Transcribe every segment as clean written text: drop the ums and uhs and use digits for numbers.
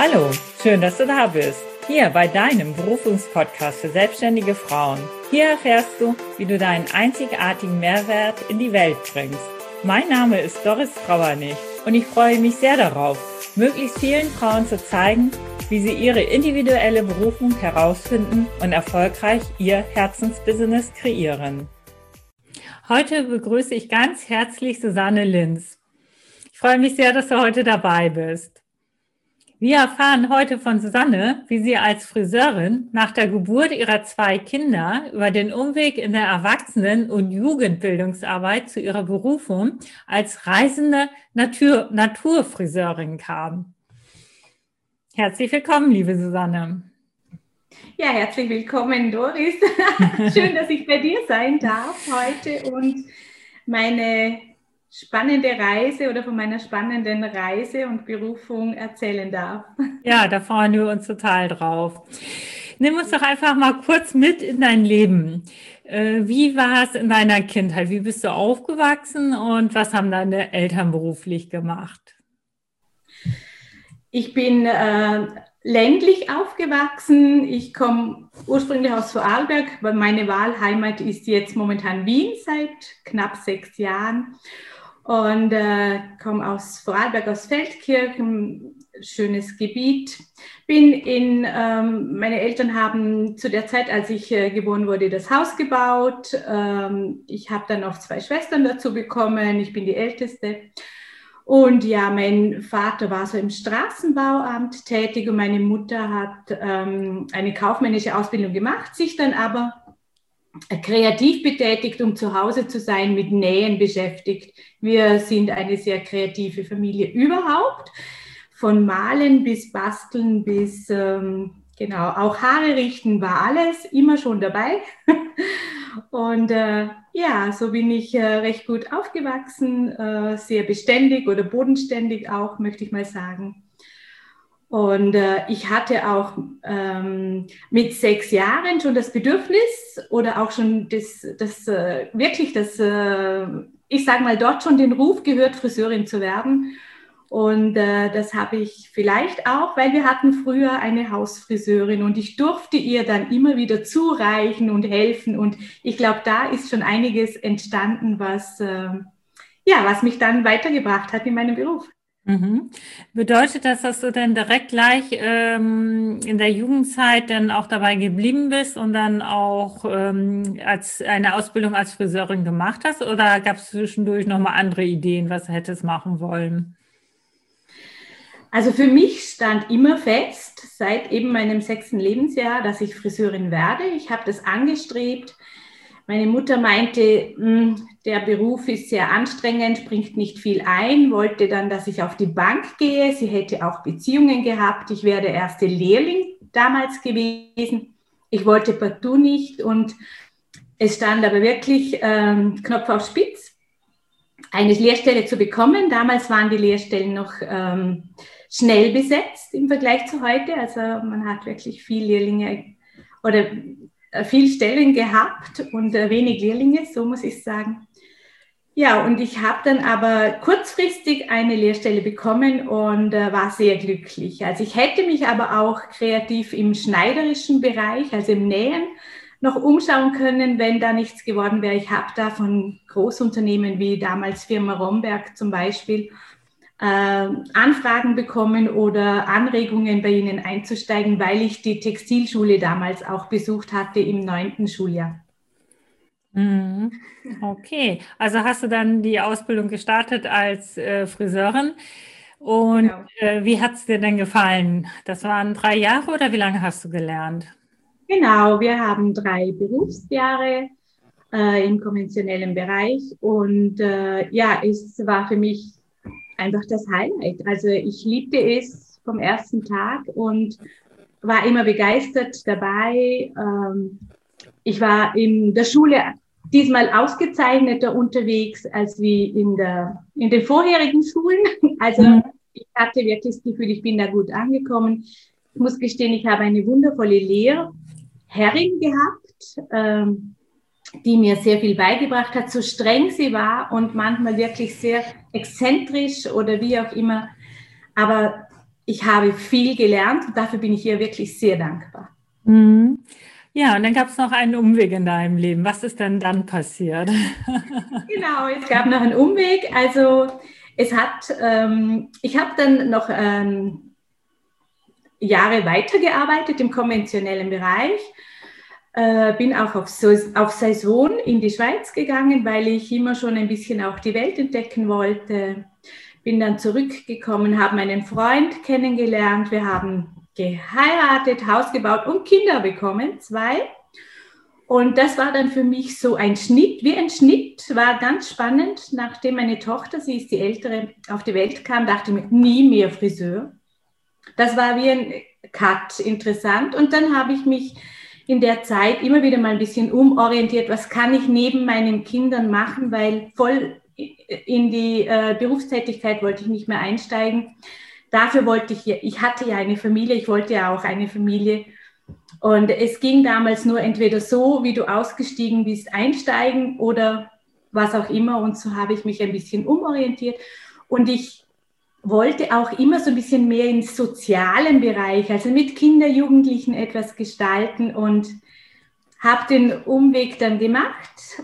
Hallo, schön, dass du da bist. Hier bei deinem Berufungspodcast für selbstständige Frauen. Hier erfährst du, wie du deinen einzigartigen Mehrwert in die Welt bringst. Mein Name ist Doris Trauernig und ich freue mich sehr darauf, möglichst vielen Frauen zu zeigen, wie sie ihre individuelle Berufung herausfinden und erfolgreich ihr Herzensbusiness kreieren. Heute begrüße ich ganz herzlich Susanne Linz. Ich freue mich sehr, dass du heute dabei bist. Wir erfahren heute von Susanne, wie sie als Friseurin nach der Geburt ihrer 2 Kinder über den Umweg in der Erwachsenen- und Jugendbildungsarbeit zu ihrer Berufung als reisende Naturfriseurin kam. Herzlich willkommen, liebe Susanne. Ja, herzlich willkommen, Doris. Schön, dass ich bei dir sein darf heute und meine spannende Reise oder von meiner spannenden Reise und Berufung erzählen darf. Ja, da freuen wir uns total drauf. Nimm uns doch einfach mal kurz mit in dein Leben. Wie war es in deiner Kindheit? Wie bist du aufgewachsen und was haben deine Eltern beruflich gemacht? Ich bin ländlich aufgewachsen. Ich komme ursprünglich aus Vorarlberg, weil meine Wahlheimat ist jetzt momentan Wien seit knapp 6 Jahren. Und komme aus Vorarlberg, aus Feldkirchen, schönes Gebiet. Meine Eltern haben zu der Zeit, als ich geboren wurde, das Haus gebaut. Ich habe dann noch 2 Schwestern dazu bekommen. Ich bin die Älteste. Und ja, mein Vater war so im Straßenbauamt tätig und meine Mutter hat eine kaufmännische Ausbildung gemacht, sich dann aber kreativ betätigt, um zu Hause zu sein, mit Nähen beschäftigt. Wir sind eine sehr kreative Familie überhaupt, von Malen bis Basteln bis, auch Haare richten war alles immer schon dabei. Und ja, so bin ich recht gut aufgewachsen, sehr beständig oder bodenständig auch, möchte ich mal sagen. Und ich hatte auch mit 6 Jahren schon das Bedürfnis oder auch schon ich sage mal, dort schon den Ruf gehört, Friseurin zu werden. Und das habe ich vielleicht auch, weil wir hatten früher eine Hausfriseurin und ich durfte ihr dann immer wieder zureichen und helfen. Und ich glaube, da ist schon einiges entstanden, was mich dann weitergebracht hat in meinem Beruf. Mhm. Bedeutet das, dass du dann direkt gleich in der Jugendzeit dann auch dabei geblieben bist und dann auch als eine Ausbildung als Friseurin gemacht hast? Oder gab es zwischendurch nochmal andere Ideen, was du hättest machen wollen? Also für mich stand immer fest, seit eben meinem 6. Lebensjahr, dass ich Friseurin werde. Ich habe das angestrebt. Meine Mutter meinte, der Beruf ist sehr anstrengend, bringt nicht viel ein, wollte dann, dass ich auf die Bank gehe. Sie hätte auch Beziehungen gehabt. Ich wäre der erste Lehrling damals gewesen. Ich wollte partout nicht und es stand aber wirklich Knopf auf Spitz, eine Lehrstelle zu bekommen. Damals waren die Lehrstellen noch schnell besetzt im Vergleich zu heute. Also man hat wirklich viel Lehrlinge oder viel Stellen gehabt und wenig Lehrlinge, so muss ich sagen. Ja, und ich habe dann aber kurzfristig eine Lehrstelle bekommen und war sehr glücklich. Also ich hätte mich aber auch kreativ im schneiderischen Bereich, also im Nähen, noch umschauen können, wenn da nichts geworden wäre. Ich habe da von Großunternehmen wie damals Firma Romberg zum Beispiel Anfragen bekommen oder Anregungen, bei ihnen einzusteigen, weil ich die Textilschule damals auch besucht hatte im 9. Schuljahr. Okay, also hast du dann die Ausbildung gestartet als Friseurin und Genau. wie hat es dir denn gefallen? Das waren 3 Jahre oder wie lange hast du gelernt? Genau, wir haben 3 Berufsjahre im konventionellen Bereich und es war für mich einfach das Highlight. Also ich liebte es vom ersten Tag und war immer begeistert dabei. Ich war in der Schule diesmal ausgezeichneter unterwegs als wie in den vorherigen Schulen. Also ich hatte wirklich das Gefühl, ich bin da gut angekommen. Ich muss gestehen, ich habe eine wundervolle Lehrherrin gehabt, die mir sehr viel beigebracht hat, so streng sie war und manchmal wirklich sehr exzentrisch oder wie auch immer. Aber ich habe viel gelernt und dafür bin ich ihr wirklich sehr dankbar. Mhm. Ja, und dann gab es noch einen Umweg in deinem Leben. Was ist denn dann passiert? Genau, es gab noch einen Umweg. Also ich habe dann noch Jahre weitergearbeitet im konventionellen Bereich. Bin auch auf Saison in die Schweiz gegangen, weil ich immer schon ein bisschen auch die Welt entdecken wollte. Bin dann zurückgekommen, habe meinen Freund kennengelernt. Wir haben geheiratet, Haus gebaut und Kinder bekommen, 2. Und das war dann für mich so ein Schnitt, war ganz spannend. Nachdem meine Tochter, sie ist die Ältere, auf die Welt kam, dachte ich mir, nie mehr Friseur. Das war wie ein Cut, interessant. Und dann habe ich mich in der Zeit immer wieder mal ein bisschen umorientiert, was kann ich neben meinen Kindern machen, weil voll in die Berufstätigkeit wollte ich nicht mehr einsteigen. Dafür ich hatte ja eine Familie, ich wollte ja auch eine Familie. Und es ging damals nur entweder so, wie du ausgestiegen bist, einsteigen oder was auch immer. Und so habe ich mich ein bisschen umorientiert. Und ich wollte auch immer so ein bisschen mehr im sozialen Bereich, also mit Kindern, Jugendlichen etwas gestalten und habe den Umweg dann gemacht,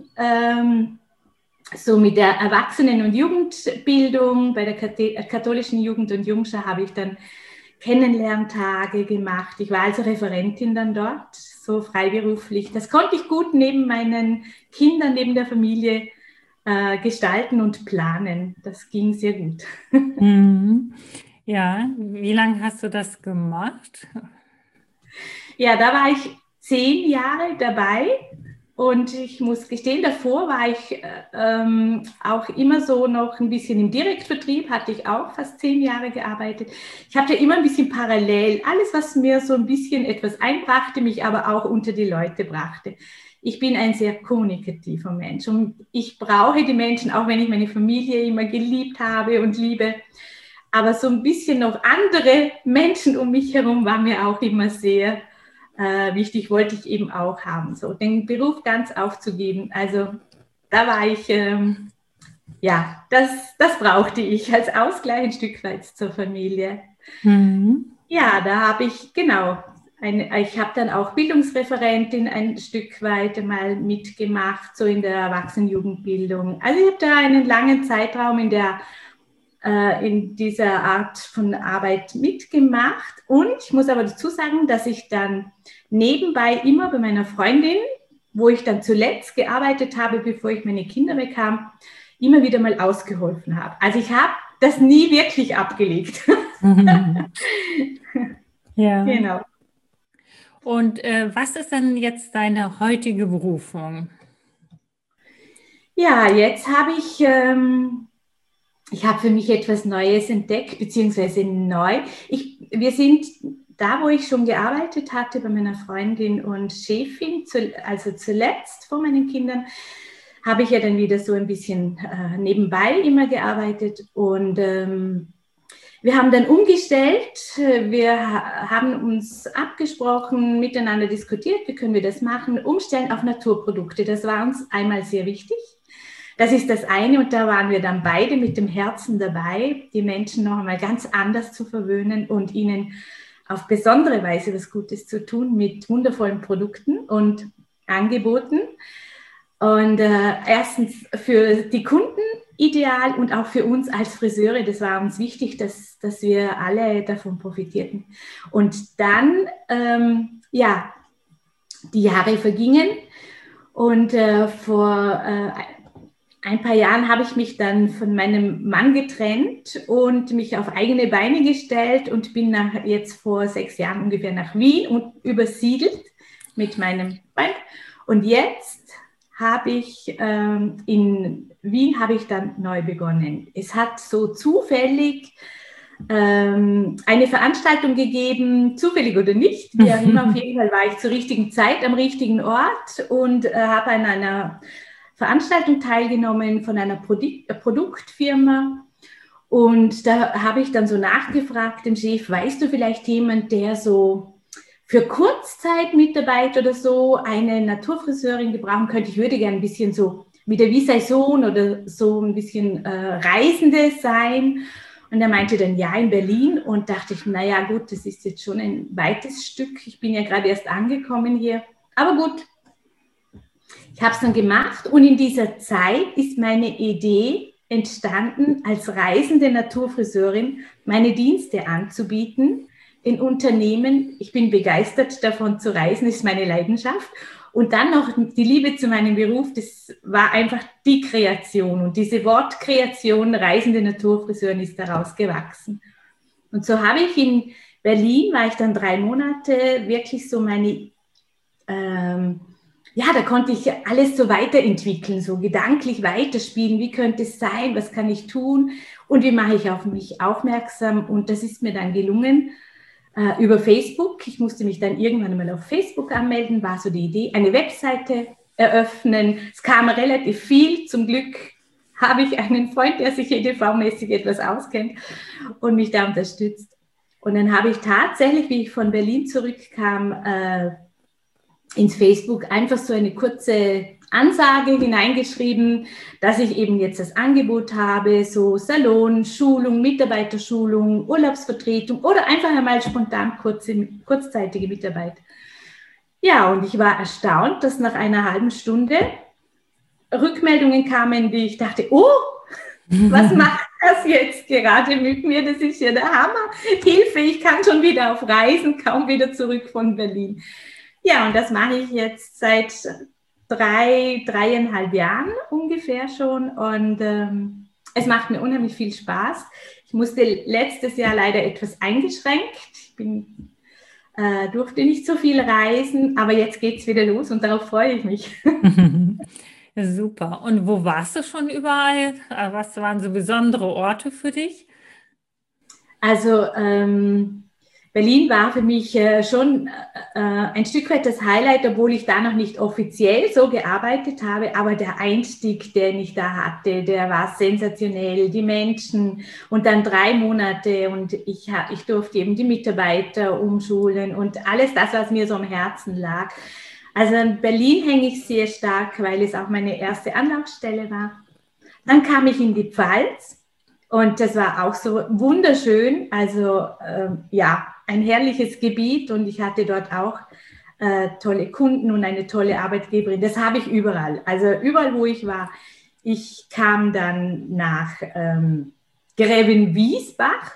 so mit der Erwachsenen- und Jugendbildung. Bei der katholischen Jugend- und Jungschar habe ich dann Kennenlerntage gemacht. Ich war also Referentin dann dort, so freiberuflich. Das konnte ich gut neben meinen Kindern, neben der Familie gestalten und planen. Das ging sehr gut. Mhm. Ja, wie lange hast du das gemacht? Ja, da war ich 10 Jahre dabei und ich muss gestehen, davor war ich auch immer so noch ein bisschen im Direktvertrieb, hatte ich auch fast 10 Jahre gearbeitet. Ich habe ja immer ein bisschen parallel, alles, was mir so ein bisschen etwas einbrachte, mich aber auch unter die Leute brachte. Ich bin ein sehr kommunikativer Mensch und ich brauche die Menschen, auch wenn ich meine Familie immer geliebt habe und liebe. Aber so ein bisschen noch andere Menschen um mich herum war mir auch immer sehr wichtig, wollte ich eben auch haben. So den Beruf ganz aufzugeben. Also da war ich, ja, das brauchte ich als Ausgleich ein Stück weit zur Familie. Mhm. Ja, da habe ich, genau, ich habe dann auch Bildungsreferentin ein Stück weit mal mitgemacht, so in der Erwachsenenjugendbildung. Also ich habe da einen langen Zeitraum in dieser Art von Arbeit mitgemacht. Und ich muss aber dazu sagen, dass ich dann nebenbei immer bei meiner Freundin, wo ich dann zuletzt gearbeitet habe, bevor ich meine Kinder bekam, immer wieder mal ausgeholfen habe. Also ich habe das nie wirklich abgelegt. Ja. Genau. Und was ist denn jetzt deine heutige Berufung? Ja, jetzt habe ich habe für mich etwas Neues entdeckt, beziehungsweise neu. Wir sind da, wo ich schon gearbeitet hatte, bei meiner Freundin und Chefin, also zuletzt vor meinen Kindern, habe ich ja dann wieder so ein bisschen nebenbei immer gearbeitet und wir haben dann umgestellt. Wir haben uns abgesprochen, miteinander diskutiert, wie können wir das machen, umstellen auf Naturprodukte. Das war uns einmal sehr wichtig. Das ist das eine und da waren wir dann beide mit dem Herzen dabei, die Menschen noch einmal ganz anders zu verwöhnen und ihnen auf besondere Weise was Gutes zu tun mit wundervollen Produkten und Angeboten. Und erstens für die Kunden ideal und auch für uns als Friseure, das war uns wichtig, dass wir alle davon profitierten. Und dann, ja, die Jahre vergingen und vor ein paar Jahren habe ich mich dann von meinem Mann getrennt und mich auf eigene Beine gestellt und bin jetzt vor 6 Jahren ungefähr nach Wien und übersiedelt mit meinem Freund. Und jetzt habe ich in Wien habe ich dann neu begonnen. Es hat so zufällig eine Veranstaltung gegeben, zufällig oder nicht, wie auch immer, auf jeden Fall war ich zur richtigen Zeit am richtigen Ort und habe an einer Veranstaltung teilgenommen von einer Produktfirma und da habe ich dann so nachgefragt, dem Chef, weißt du vielleicht jemand, der so für Kurzzeit-Mitarbeit oder so eine Naturfriseurin gebrauchen könnte? Ich würde gerne ein bisschen so wieder wie Saison oder so ein bisschen Reisende sein. Und er meinte dann, ja, in Berlin. Und dachte ich, naja gut, das ist jetzt schon ein weites Stück. Ich bin ja gerade erst angekommen hier. Aber gut, ich habe es dann gemacht. Und in dieser Zeit ist meine Idee entstanden, als reisende Naturfriseurin meine Dienste anzubieten. Den Unternehmen, ich bin begeistert davon zu reisen, ist meine Leidenschaft. Und dann noch die Liebe zu meinem Beruf, das war einfach die Kreation. Und diese Wortkreation, reisende Naturfriseurin, ist daraus gewachsen. Und so habe ich in Berlin, war ich dann 3 Monate, wirklich so meine, da konnte ich alles so weiterentwickeln, so gedanklich weiterspielen. Wie könnte es sein? Was kann ich tun? Und wie mache ich auf mich aufmerksam? Und das ist mir dann gelungen. Über Facebook. Ich musste mich dann irgendwann mal auf Facebook anmelden, war so die Idee, eine Webseite eröffnen. Es kam relativ viel. Zum Glück habe ich einen Freund, der sich EDV-mäßig etwas auskennt und mich da unterstützt. Und dann habe ich tatsächlich, wie ich von Berlin zurückkam, ins Facebook einfach so eine kurze Ansage hineingeschrieben, dass ich eben jetzt das Angebot habe, so Salon, Schulung, Mitarbeiterschulung, Urlaubsvertretung oder einfach einmal spontan kurzzeitige Mitarbeit. Ja, und ich war erstaunt, dass nach einer halben Stunde Rückmeldungen kamen, die ich dachte, oh, was macht das jetzt gerade mit mir? Das ist ja der Hammer. Hilfe, ich kann schon wieder auf Reisen, kaum wieder zurück von Berlin. Ja, und das mache ich jetzt seit 3,5 Jahren ungefähr schon und es macht mir unheimlich viel Spaß. Ich musste letztes Jahr leider etwas eingeschränkt. Ich durfte nicht so viel reisen, aber jetzt geht es wieder los und darauf freue ich mich. Ja, super. Und wo warst du schon überall? Was waren so besondere Orte für dich? Also Berlin war für mich schon ein Stück weit das Highlight, obwohl ich da noch nicht offiziell so gearbeitet habe, aber der Einstieg, den ich da hatte, der war sensationell, die Menschen und dann 3 Monate und ich durfte eben die Mitarbeiter umschulen und alles das, was mir so am Herzen lag. Also in Berlin hänge ich sehr stark, weil es auch meine erste Anlaufstelle war. Dann kam ich in die Pfalz und das war auch so wunderschön, also ein herrliches Gebiet und ich hatte dort auch tolle Kunden und eine tolle Arbeitgeberin. Das habe ich überall, also überall, wo ich war. Ich kam dann nach Grävenwiesbach,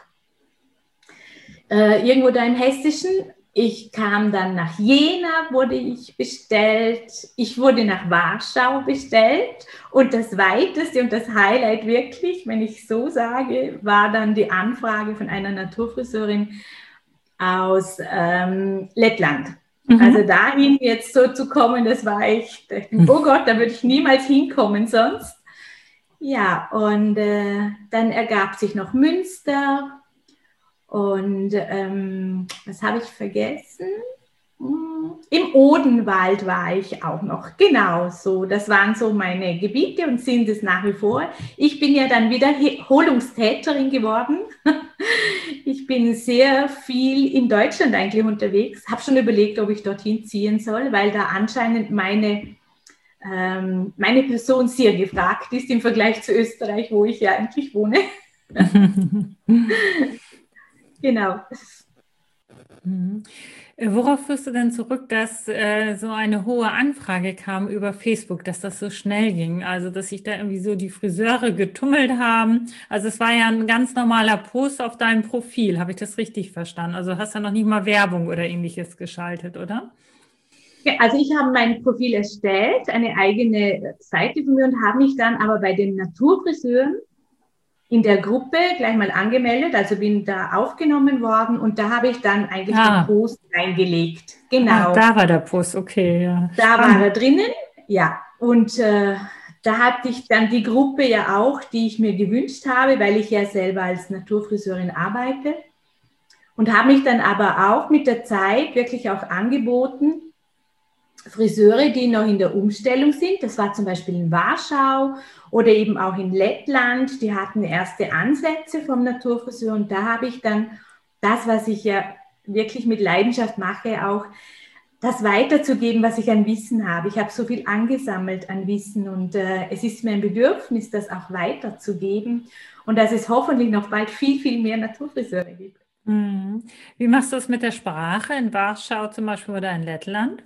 irgendwo da im Hessischen. Ich kam dann nach Jena, wurde ich bestellt. Ich wurde nach Warschau bestellt. Und das Weiteste und das Highlight wirklich, wenn ich so sage, war dann die Anfrage von einer Naturfriseurin aus Lettland. Mhm. Also dahin jetzt so zu kommen, das war echt, oh Gott, da würde ich niemals hinkommen sonst. Ja, und dann ergab sich noch Münster. Und was habe ich vergessen? Im Odenwald war ich auch noch. Genau so. Das waren so meine Gebiete und sind es nach wie vor. Ich bin ja dann wieder Wiederholungstäterin geworden. Ich bin sehr viel in Deutschland eigentlich unterwegs. Habe schon überlegt, ob ich dorthin ziehen soll, weil da anscheinend meine Person sehr gefragt ist im Vergleich zu Österreich, wo ich ja eigentlich wohne. Genau. Worauf führst du denn zurück, dass so eine hohe Anfrage kam über Facebook, dass das so schnell ging? Also, dass sich da irgendwie so die Friseure getummelt haben. Also, es war ja ein ganz normaler Post auf deinem Profil. Habe ich das richtig verstanden? Also, hast du noch nicht mal Werbung oder Ähnliches geschaltet, oder? Ja, also ich habe mein Profil erstellt, eine eigene Seite von mir und habe mich dann aber bei den Naturfriseuren in der Gruppe gleich mal angemeldet, also bin da aufgenommen worden und da habe ich dann eigentlich den Post reingelegt. Genau. Da war der Post, okay. Ja. Da war er drinnen, ja. Und da hatte ich dann die Gruppe ja auch, die ich mir gewünscht habe, weil ich ja selber als Naturfriseurin arbeite und habe mich dann aber auch mit der Zeit wirklich auch angeboten, Friseure, die noch in der Umstellung sind, das war zum Beispiel in Warschau oder eben auch in Lettland, die hatten erste Ansätze vom Naturfriseur und da habe ich dann das, was ich ja wirklich mit Leidenschaft mache, auch das weiterzugeben, was ich an Wissen habe. Ich habe so viel angesammelt an Wissen und es ist mir ein Bedürfnis, das auch weiterzugeben. und dass es hoffentlich noch bald viel, viel mehr Naturfriseure gibt. Mhm. Wie machst du es mit der Sprache in Warschau zum Beispiel oder in Lettland?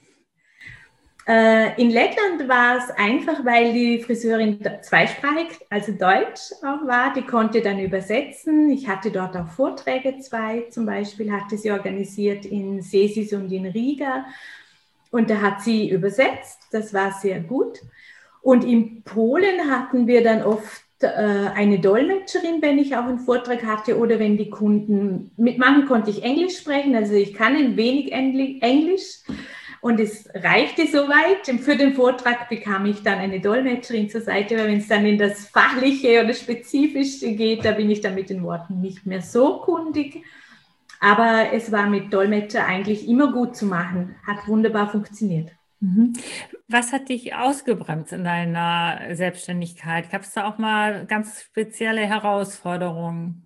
In Lettland war es einfach, weil die Friseurin zweisprachig, also Deutsch auch war. Die konnte dann übersetzen. Ich hatte dort auch Vorträge, 2 zum Beispiel, hatte sie organisiert in Sesis und in Riga. Und da hat sie übersetzt. Das war sehr gut. Und in Polen hatten wir dann oft eine Dolmetscherin, wenn ich auch einen Vortrag hatte oder wenn die Kunden, mit manchen konnte ich Englisch sprechen, also ich kann ein wenig Englisch. Und es reichte soweit. Für den Vortrag bekam ich dann eine Dolmetscherin zur Seite, weil wenn es dann in das Fachliche oder Spezifische geht, da bin ich dann mit den Worten nicht mehr so kundig. Aber es war mit Dolmetscher eigentlich immer gut zu machen. Hat wunderbar funktioniert. Mhm. Was hat dich ausgebremst in deiner Selbstständigkeit? Gab es da auch mal ganz spezielle Herausforderungen?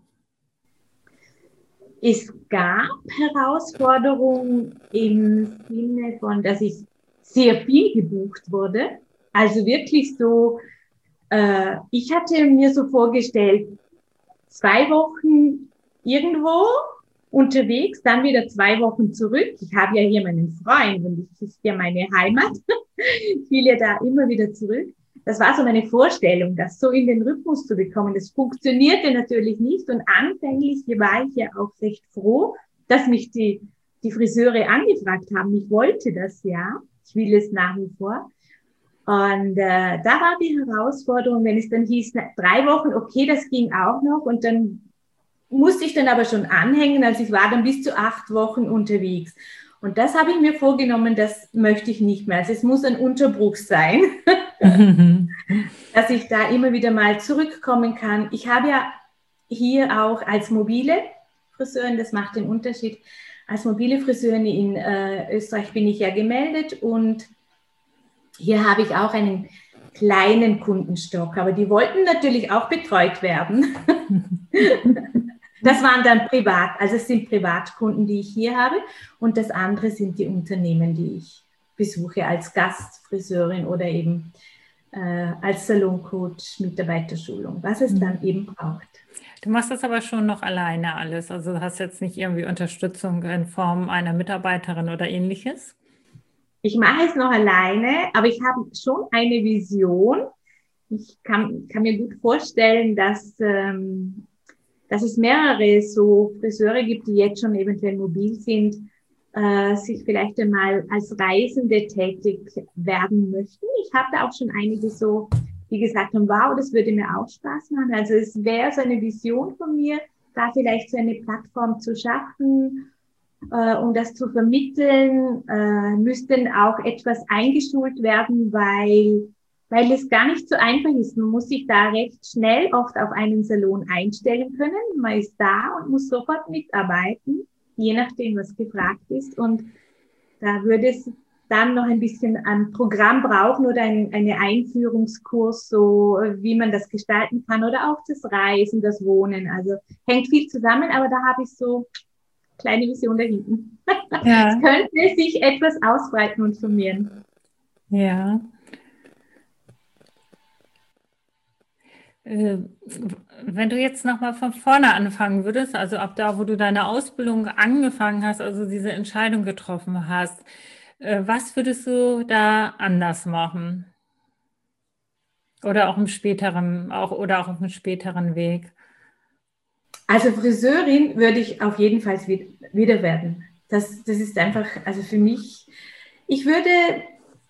Es gab Herausforderungen im Sinne von, dass ich sehr viel gebucht wurde. Also wirklich so, ich hatte mir so vorgestellt, 2 Wochen irgendwo unterwegs, dann wieder 2 Wochen zurück. Ich habe ja hier meinen Freund und das ist ja meine Heimat. Ich will ja da immer wieder zurück. Das war so meine Vorstellung, das so in den Rhythmus zu bekommen. Das funktionierte natürlich nicht und anfänglich war ich ja auch recht froh, dass mich die Friseure angefragt haben. Ich wollte das ja. Ich will es nach wie vor. Und da war die Herausforderung, wenn es dann hieß, 3 Wochen, okay, das ging auch noch. Und dann musste ich dann aber schon anhängen, also ich war dann bis zu 8 Wochen unterwegs. Und das habe ich mir vorgenommen, das möchte ich nicht mehr. Also es muss ein Unterbruch sein, dass ich da immer wieder mal zurückkommen kann. Ich habe ja hier auch als mobile Friseurin, das macht den Unterschied, als mobile Friseurin in Österreich bin ich ja gemeldet und hier habe ich auch einen kleinen Kundenstock, aber die wollten natürlich auch betreut werden. Das waren dann also es sind Privatkunden, die ich hier habe und das andere sind die Unternehmen, die ich besuche als Gastfriseurin oder eben als Saloncoach, Mitarbeiterschulung, was es dann eben braucht. Du machst das aber schon noch alleine alles, also du hast jetzt nicht irgendwie Unterstützung in Form einer Mitarbeiterin oder ähnliches? Ich mache es noch alleine, aber ich habe schon eine Vision. Ich kann mir gut vorstellen, dass es mehrere so Friseure gibt, die jetzt schon eventuell mobil sind, sich vielleicht einmal als Reisende tätig werden möchten. Ich habe da auch schon einige so, die gesagt haben, wow, das würde mir auch Spaß machen. Also es wäre so eine Vision von mir, da vielleicht so eine Plattform zu schaffen, um das zu vermitteln, müssten auch etwas eingeschult werden, weil es gar nicht so einfach ist. Man muss sich da recht schnell oft auf einen Salon einstellen können. Man ist da und muss sofort mitarbeiten, je nachdem, was gefragt ist. Und da würde es dann noch ein bisschen ein Programm brauchen oder eine Einführungskurs, so wie man das gestalten kann oder auch das Reisen, das Wohnen. Also hängt viel zusammen, aber da habe ich so kleine Vision da hinten. Ja. Es könnte sich etwas ausbreiten und formieren. Ja. Wenn du jetzt nochmal von vorne anfangen würdest, also ab da, wo du deine Ausbildung angefangen hast, also diese Entscheidung getroffen hast, was würdest du da anders machen? Oder auch im späteren, oder auch auf einem späteren Weg? Also Friseurin würde ich auf jeden Fall wieder werden. Das ist einfach, also für mich, ich würde,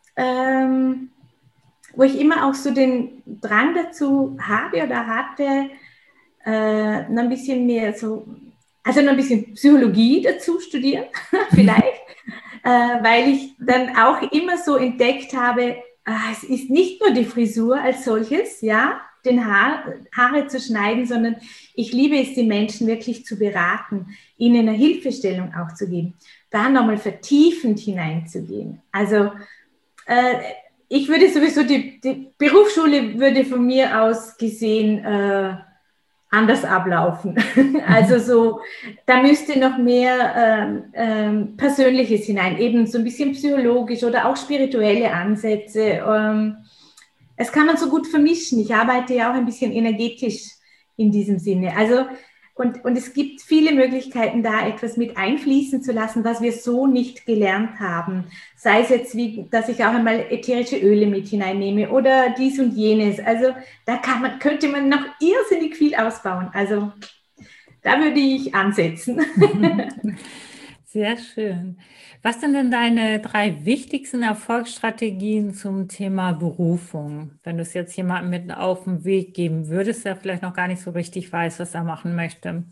wo ich immer auch so den Drang dazu habe oder hatte, noch ein bisschen mehr so, also noch ein bisschen Psychologie dazu studieren, vielleicht, weil ich dann auch immer so entdeckt habe, es ist nicht nur die Frisur als solches, ja, den Haare zu schneiden, sondern ich liebe es, die Menschen wirklich zu beraten, ihnen eine Hilfestellung auch zu geben, da nochmal vertiefend hineinzugehen. Also ich würde sowieso, die Berufsschule würde von mir aus gesehen anders ablaufen. Also so, da müsste noch mehr Persönliches hinein, eben so ein bisschen psychologisch oder auch spirituelle Ansätze. Es kann man so gut vermischen. Ich arbeite ja auch ein bisschen energetisch in diesem Sinne. Also, und es gibt viele Möglichkeiten, da etwas mit einfließen zu lassen, was wir so nicht gelernt haben. Sei es jetzt, wie, dass ich auch einmal ätherische Öle mit hineinnehme oder dies und jenes. Also da könnte man noch irrsinnig viel ausbauen. Also da würde ich ansetzen. Sehr schön. Was sind denn deine 3 wichtigsten Erfolgsstrategien zum Thema Berufung? Wenn du es jetzt jemandem mit auf den Weg geben würdest, der vielleicht noch gar nicht so richtig weiß, was er machen möchte.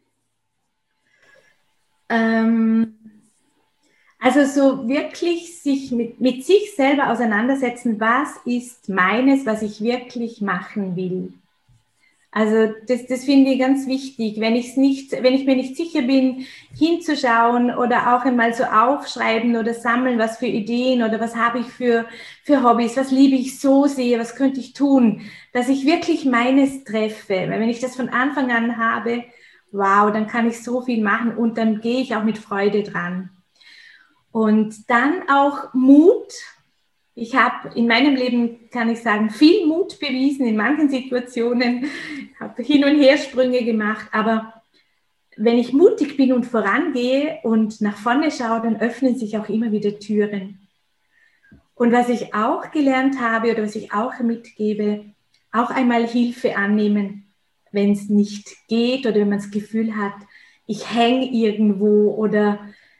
Also so wirklich sich mit sich selber auseinandersetzen, was ist meines, was ich wirklich machen will. Also das finde ich ganz wichtig, wenn ich mir nicht sicher bin, hinzuschauen oder auch einmal so aufschreiben oder sammeln, was für Ideen oder was habe ich für Hobbys, was liebe ich so sehr, was könnte ich tun, dass ich wirklich meines treffe. Weil wenn ich das von Anfang an habe, wow, dann kann ich so viel machen und dann gehe ich auch mit Freude dran. Und dann auch Mut. Ich habe in meinem Leben, kann ich sagen, viel Mut bewiesen in manchen Situationen. Ich habe Hin- und Hersprünge gemacht. Aber wenn ich mutig bin und vorangehe und nach vorne schaue, dann öffnen sich auch immer wieder Türen. Und was ich auch gelernt habe oder was ich auch mitgebe, auch einmal Hilfe annehmen, wenn es nicht geht oder wenn man das Gefühl hat, ich hänge irgendwo oder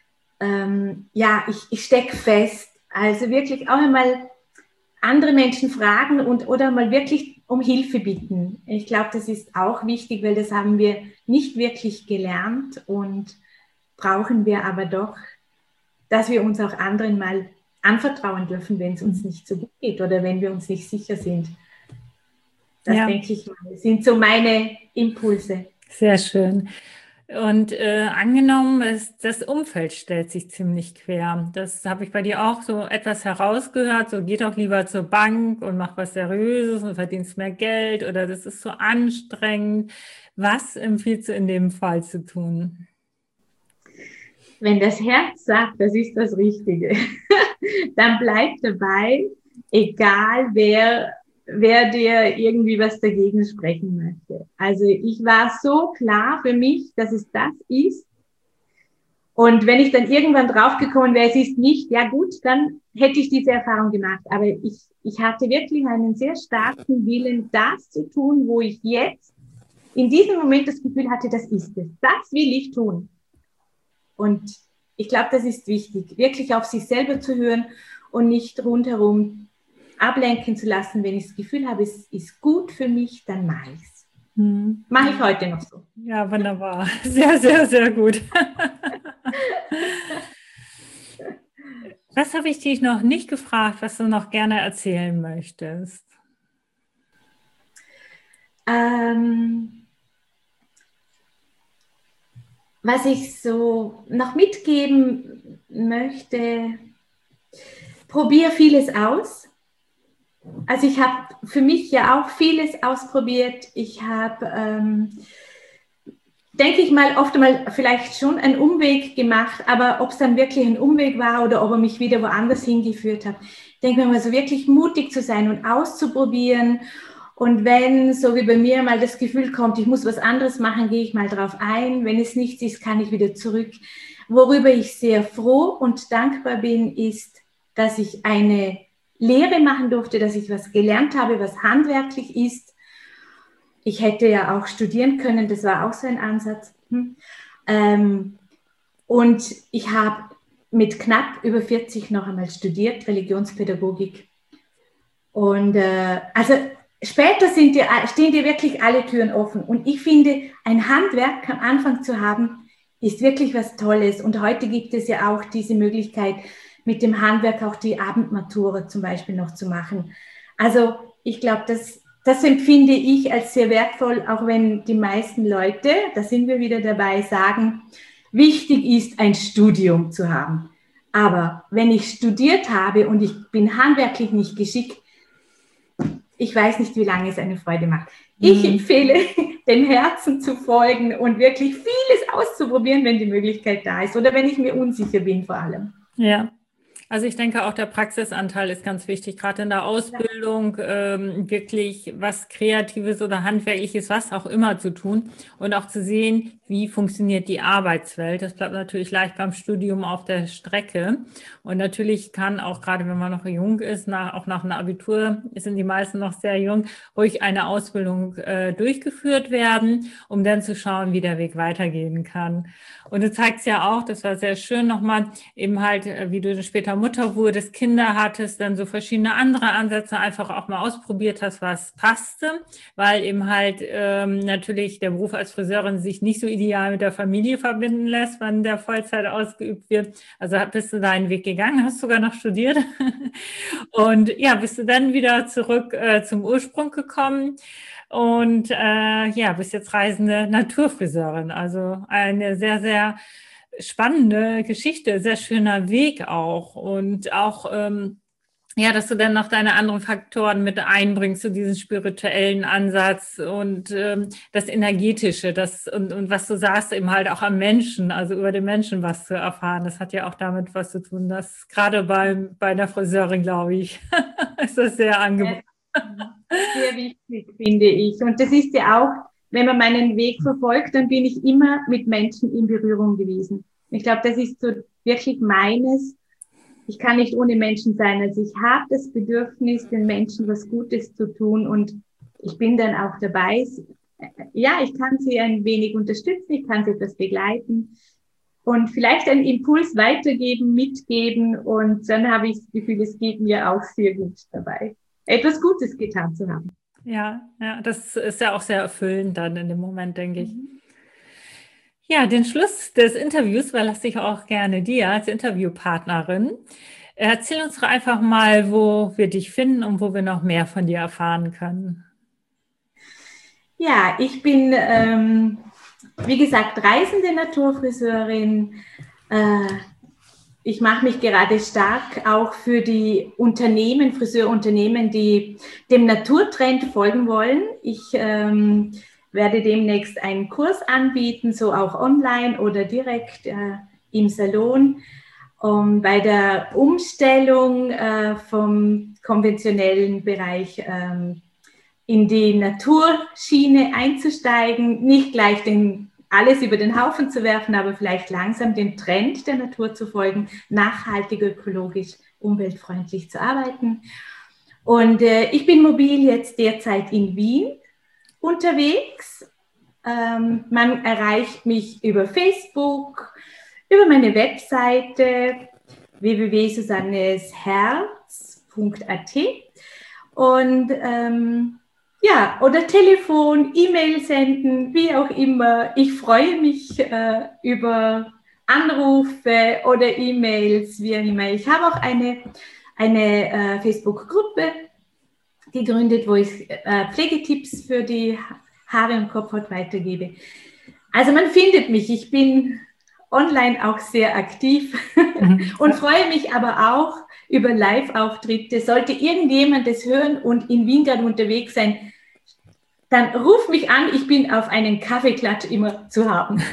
ich stecke fest. Also wirklich auch einmal andere Menschen fragen oder mal wirklich um Hilfe bitten. Ich glaube, das ist auch wichtig, weil das haben wir nicht wirklich gelernt und brauchen wir aber doch, dass wir uns auch anderen mal anvertrauen dürfen, wenn es uns nicht so gut geht oder wenn wir uns nicht sicher sind. Das denke ich mal, sind so meine Impulse. Sehr schön. Und angenommen, das Umfeld stellt sich ziemlich quer. Das habe ich bei dir auch so etwas herausgehört. So, geh doch lieber zur Bank und mach was Seriöses und verdienst mehr Geld oder das ist so anstrengend. Was empfiehlst du in dem Fall zu tun? Wenn das Herz sagt, das ist das Richtige, dann bleib dabei, egal wer dir irgendwie was dagegen sprechen möchte. Also ich war so klar für mich, dass es das ist. Und wenn ich dann irgendwann draufgekommen wäre, es ist nicht, ja gut, dann hätte ich diese Erfahrung gemacht. Aber ich hatte wirklich einen sehr starken Willen, das zu tun, wo ich jetzt in diesem Moment das Gefühl hatte, das ist es. Das will ich tun. Und ich glaube, das ist wichtig, wirklich auf sich selber zu hören und nicht rundherum ablenken zu lassen. Wenn ich das Gefühl habe, es ist gut für mich, dann mache ich es. Mache ich heute noch so. Ja, wunderbar. Sehr, sehr, sehr gut. Was habe ich dich noch nicht gefragt, was du noch gerne erzählen möchtest? Was ich so noch mitgeben möchte, probiere vieles aus. Also ich habe für mich ja auch vieles ausprobiert. Ich habe, denke ich mal, oft einmal vielleicht schon einen Umweg gemacht, aber ob es dann wirklich ein Umweg war oder ob er mich wieder woanders hingeführt hat. Ich denke mir mal, so wirklich mutig zu sein und auszuprobieren. Und wenn, so wie bei mir, mal das Gefühl kommt, ich muss was anderes machen, gehe ich mal drauf ein. Wenn es nichts ist, kann ich wieder zurück. Worüber ich sehr froh und dankbar bin, ist, dass ich eine Lehre machen durfte, dass ich was gelernt habe, was handwerklich ist. Ich hätte ja auch studieren können, das war auch so ein Ansatz. Und ich habe mit knapp über 40 noch einmal studiert, Religionspädagogik. Und also später stehen dir wirklich alle Türen offen. Und ich finde, ein Handwerk am Anfang zu haben, ist wirklich was Tolles. Und heute gibt es ja auch diese Möglichkeit, mit dem Handwerk auch die Abendmatura zum Beispiel noch zu machen. Also ich glaube, das empfinde ich als sehr wertvoll, auch wenn die meisten Leute, da sind wir wieder dabei, sagen, wichtig ist, ein Studium zu haben. Aber wenn ich studiert habe und ich bin handwerklich nicht geschickt, ich weiß nicht, wie lange es eine Freude macht. Ich empfehle, dem Herzen zu folgen und wirklich vieles auszuprobieren, wenn die Möglichkeit da ist oder wenn ich mir unsicher bin vor allem. Ja, Also ich denke auch der Praxisanteil ist ganz wichtig, gerade in der Ausbildung wirklich was Kreatives oder Handwerkliches, was auch immer zu tun und auch zu sehen, wie funktioniert die Arbeitswelt. Das bleibt natürlich leicht beim Studium auf der Strecke. Und natürlich kann auch, gerade wenn man noch jung ist, auch nach einem Abitur, sind die meisten noch sehr jung, ruhig eine Ausbildung durchgeführt werden, um dann zu schauen, wie der Weg weitergehen kann. Und du zeigst ja auch, das war sehr schön nochmal, eben halt, wie du später Mutter wurdest, Kinder hattest, dann so verschiedene andere Ansätze einfach auch mal ausprobiert hast, was passte, weil eben halt natürlich der Beruf als Friseurin sich nicht so ideal mit der Familie verbinden lässt, wenn der Vollzeit ausgeübt wird. Also bist du deinen Weg gegangen, hast sogar noch studiert und ja, bist du dann wieder zurück zum Ursprung gekommen. Und ja, bist jetzt reisende Naturfriseurin. Also eine sehr, sehr spannende Geschichte, sehr schöner Weg auch. Und auch, ja, dass du dann noch deine anderen Faktoren mit einbringst, so diesen spirituellen Ansatz und das Energetische, und was du sagst, eben halt auch am Menschen, also über den Menschen was zu erfahren. Das hat ja auch damit was zu tun. Das gerade bei einer Friseurin, glaube ich, ist das sehr angebracht. Sehr wichtig, finde ich. Und das ist ja auch, wenn man meinen Weg verfolgt, dann bin ich immer mit Menschen in Berührung gewesen. Ich glaube, das ist so wirklich meines. Ich kann nicht ohne Menschen sein. Also ich habe das Bedürfnis, den Menschen was Gutes zu tun und ich bin dann auch dabei. Ja, ich kann sie ein wenig unterstützen, ich kann sie etwas begleiten und vielleicht einen Impuls weitergeben, mitgeben und dann habe ich das Gefühl, es geht mir auch sehr gut dabei, etwas Gutes getan zu haben. Ja, ja, das ist ja auch sehr erfüllend dann in dem Moment, denke ich. Ja, den Schluss des Interviews überlasse ich auch gerne dir als Interviewpartnerin. Erzähl uns doch einfach mal, wo wir dich finden und wo wir noch mehr von dir erfahren können. Ja, ich bin, wie gesagt, reisende Naturfriseurin. Ich mache mich gerade stark auch für die Unternehmen, Friseurunternehmen, die dem Naturtrend folgen wollen. Ich werde demnächst einen Kurs anbieten, so auch online oder direkt im Salon, um bei der Umstellung vom konventionellen Bereich in die Naturschiene einzusteigen, nicht gleich alles über den Haufen zu werfen, aber vielleicht langsam den Trend der Natur zu folgen, nachhaltig, ökologisch, umweltfreundlich zu arbeiten. Und ich bin mobil jetzt derzeit in Wien unterwegs. Man erreicht mich über Facebook, über meine Webseite www.susannesherz.at und ja, oder Telefon, E-Mail senden, wie auch immer. Ich freue mich über Anrufe oder E-Mails, wie auch immer. Ich habe auch eine Facebook-Gruppe gegründet, wo ich Pflegetipps für die Haare- und Kopfhaut weitergebe. Also man findet mich. Ich bin online auch sehr aktiv und freue mich aber auch über Live-Auftritte. Sollte irgendjemand das hören und in Wien gerade unterwegs sein, dann ruf mich an. Ich bin auf einen Kaffeeklatsch immer zu haben.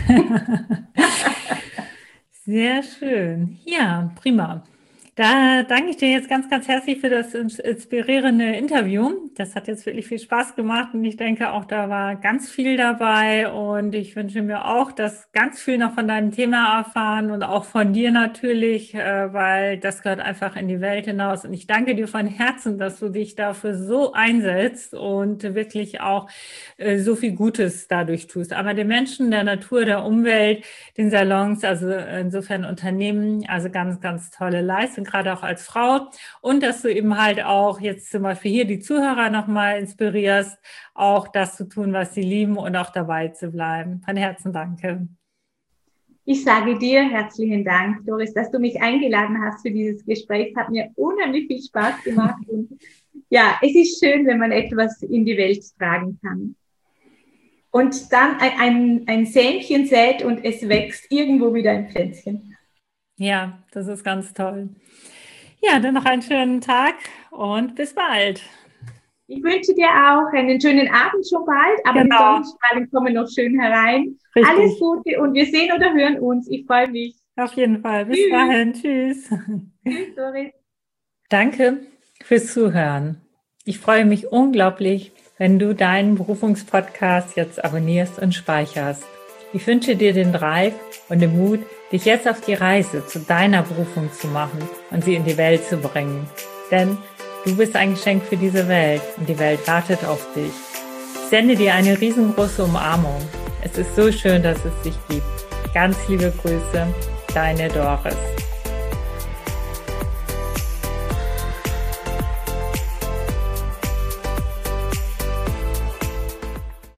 Sehr schön. Ja, prima. Da danke ich dir jetzt ganz, ganz herzlich für das inspirierende Interview. Das hat jetzt wirklich viel Spaß gemacht und ich denke auch, da war ganz viel dabei und ich wünsche mir auch, dass ganz viel noch von deinem Thema erfahren und auch von dir natürlich, weil das gehört einfach in die Welt hinaus. Und ich danke dir von Herzen, dass du dich dafür so einsetzt und wirklich auch so viel Gutes dadurch tust. Aber den Menschen, der Natur, der Umwelt, den Salons, also insofern Unternehmen, also ganz, ganz tolle Leistung, gerade auch als Frau. Und dass du eben halt auch jetzt zum Beispiel hier die Zuhörer nochmal inspirierst, auch das zu tun, was sie lieben und auch dabei zu bleiben. Von Herzen danke. Ich sage dir herzlichen Dank, Doris, dass du mich eingeladen hast für dieses Gespräch. Es hat mir unheimlich viel Spaß gemacht. Und ja, es ist schön, wenn man etwas in die Welt tragen kann. Und dann ein Sämchen sät und es wächst irgendwo wieder ein Pflänzchen. Ja, das ist ganz toll. Ja, dann noch einen schönen Tag und bis bald. Ich wünsche dir auch einen schönen Abend schon bald, aber die Sonnenstrahlen kommen noch schön herein. Richtig. Alles Gute und wir sehen oder hören uns. Ich freue mich. Auf jeden Fall. Bis dahin. Tschüss. Tschüss, Doris. Danke fürs Zuhören. Ich freue mich unglaublich, wenn du deinen Berufungspodcast jetzt abonnierst und speicherst. Ich wünsche dir den Drive und den Mut, dich jetzt auf die Reise zu deiner Berufung zu machen und sie in die Welt zu bringen. Denn du bist ein Geschenk für diese Welt und die Welt wartet auf dich. Ich sende dir eine riesengroße Umarmung. Es ist so schön, dass es dich gibt. Ganz liebe Grüße, deine Doris.